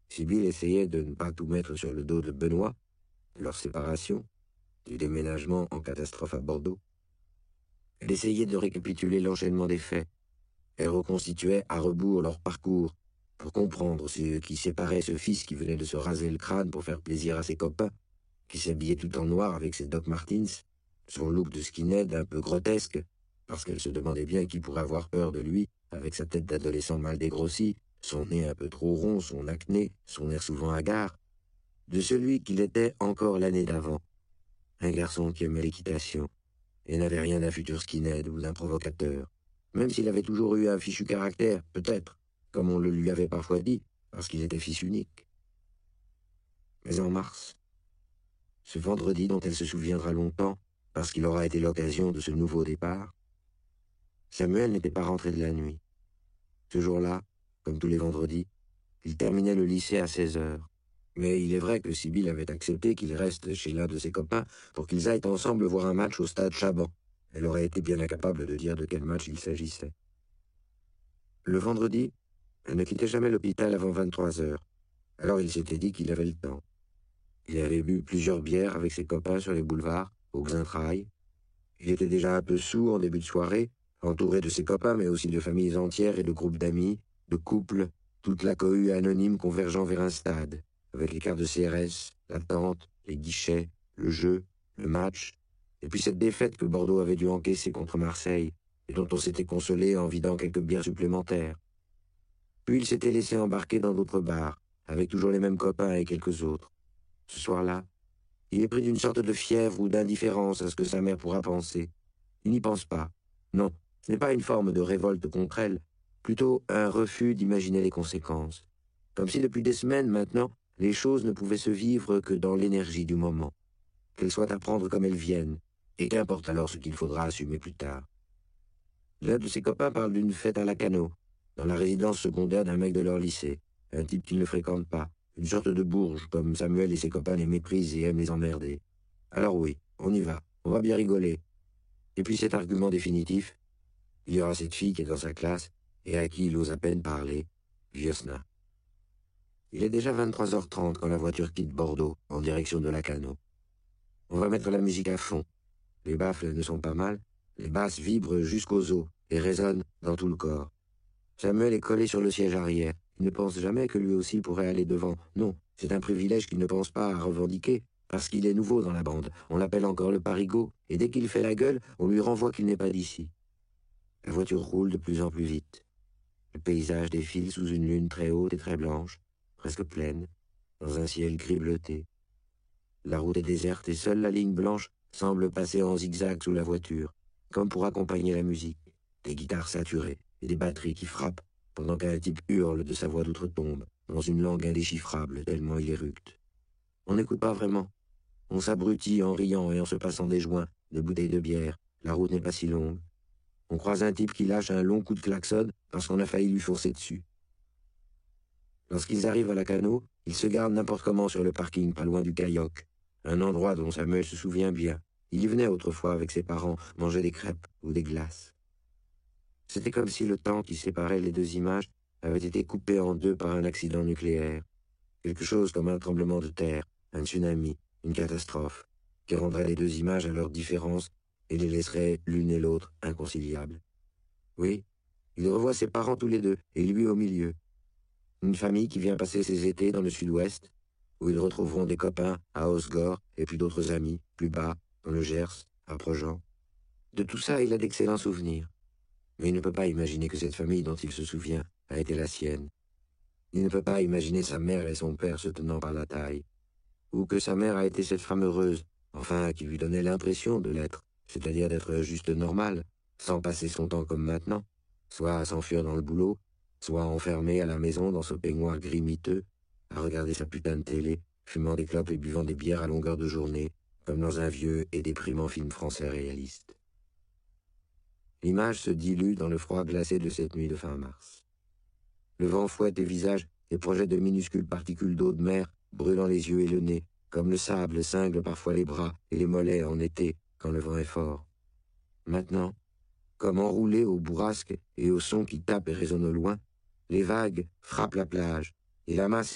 Sibylle essayait de ne pas tout mettre sur le dos de Benoît, de leur séparation, du déménagement en catastrophe à Bordeaux. Elle essayait de récapituler l'enchaînement des faits. Elle reconstituait à rebours leur parcours pour comprendre ce qui séparait ce fils qui venait de se raser le crâne pour faire plaisir à ses copains, qui s'habillait tout en noir avec ses Doc Martens, son look de skinhead un peu grotesque, parce qu'elle se demandait bien qui pourrait avoir peur de lui, avec sa tête d'adolescent mal dégrossie, son nez un peu trop rond, son acné, son air souvent hagard, de celui qu'il était encore l'année d'avant, un garçon qui aimait l'équitation, et n'avait rien d'un futur skinhead ou d'un provocateur, même s'il avait toujours eu un fichu caractère, peut-être, comme on le lui avait parfois dit, parce qu'il était fils unique. Mais en mars, ce vendredi dont elle se souviendra longtemps, parce qu'il aura été l'occasion de ce nouveau départ, Samuel n'était pas rentré de la nuit. Ce jour-là, comme tous les vendredis, il terminait le lycée à 16 heures. Mais il est vrai que Sibylle avait accepté qu'il reste chez l'un de ses copains pour qu'ils aillent ensemble voir un match au stade Chaban. Elle aurait été bien incapable de dire de quel match il s'agissait. Le vendredi, elle ne quittait jamais l'hôpital avant 23 heures. Alors il s'était dit qu'il avait le temps. Il avait bu plusieurs bières avec ses copains sur les boulevards, au Xintrailles. Il était déjà un peu sourd en début de soirée, entouré de ses copains, mais aussi de familles entières et de groupes d'amis, de couples, toute la cohue anonyme convergeant vers un stade, avec les cartes de CRS, la tente, les guichets, le jeu, le match, et puis cette défaite que Bordeaux avait dû encaisser contre Marseille, et dont on s'était consolé en vidant quelques bières supplémentaires. Puis il s'était laissé embarquer dans d'autres bars, avec toujours les mêmes copains et quelques autres. Ce soir-là, il est pris d'une sorte de fièvre ou d'indifférence à ce que sa mère pourra penser. Il n'y pense pas. Non, ce n'est pas une forme de révolte contre elle, plutôt un refus d'imaginer les conséquences. Comme si depuis des semaines maintenant, les choses ne pouvaient se vivre que dans l'énergie du moment. Qu'elles soient à prendre comme elles viennent, et qu'importe alors ce qu'il faudra assumer plus tard. L'un de ses copains parle d'une fête à Lacanau, dans la résidence secondaire d'un mec de leur lycée, un type qu'il ne fréquente pas, une sorte de bourge, comme Samuel et ses copains les méprisent et aiment les emmerder. Alors oui, on y va, on va bien rigoler. Et puis cet argument définitif, il y aura cette fille qui est dans sa classe et à qui il ose à peine parler, Viosna. Il est déjà 23h30 quand la voiture quitte Bordeaux, en direction de Lacanau. On va mettre la musique à fond. Les baffles ne sont pas mal, les basses vibrent jusqu'aux os et résonnent dans tout le corps. Samuel est collé sur le siège arrière. Il ne pense jamais que lui aussi pourrait aller devant. Non, c'est un privilège qu'il ne pense pas à revendiquer, parce qu'il est nouveau dans la bande. On l'appelle encore le parigot, et dès qu'il fait la gueule, on lui renvoie qu'il n'est pas d'ici. La voiture roule de plus en plus vite. Le paysage défile sous une lune très haute et très blanche, presque pleine, dans un ciel gris bleuté. La route est déserte et seule la ligne blanche semble passer en zigzag sous la voiture, comme pour accompagner la musique. Des guitares saturées et des batteries qui frappent, pendant qu'un type hurle de sa voix d'outre-tombe, dans une langue indéchiffrable tellement il éructe. On n'écoute pas vraiment. On s'abrutit en riant et en se passant des joints, des bouteilles de bière. La route n'est pas si longue. On croise un type qui lâche un long coup de klaxon parce qu'on a failli lui foncer dessus. Lorsqu'ils arrivent à Lacanau, ils se gardent n'importe comment sur le parking, pas loin du Cailloc, un endroit dont Samuel se souvient bien. Il y venait autrefois avec ses parents manger des crêpes ou des glaces. C'était comme si le temps qui séparait les deux images avait été coupé en deux par un accident nucléaire. Quelque chose comme un tremblement de terre, un tsunami, une catastrophe, qui rendrait les deux images à leur différence et les laisserait l'une et l'autre inconciliables. Oui, il revoit ses parents tous les deux, et lui au milieu. Une famille qui vient passer ses étés dans le sud-ouest, où ils retrouveront des copains à Osgore et puis d'autres amis, plus bas, dans le Gers, à Projan. De tout ça, il a d'excellents souvenirs. Mais il ne peut pas imaginer que cette famille dont il se souvient a été la sienne. Il ne peut pas imaginer sa mère et son père se tenant par la taille. Ou que sa mère a été cette femme heureuse, enfin, qui lui donnait l'impression de l'être, c'est-à-dire d'être juste normale, sans passer son temps comme maintenant, soit à s'enfuir dans le boulot, soit enfermée à la maison dans ce peignoir gris miteux, à regarder sa putain de télé, fumant des clopes et buvant des bières à longueur de journée, comme dans un vieux et déprimant film français réaliste. L'image se dilue dans le froid glacé de cette nuit de fin mars. Le vent fouette les visages et projette de minuscules particules d'eau de mer, brûlant les yeux et le nez, comme le sable cingle parfois les bras et les mollets en été, quand le vent est fort. Maintenant, comme enroulés au bourrasque et au son qui tape et résonne au loin, les vagues frappent la plage, et la masse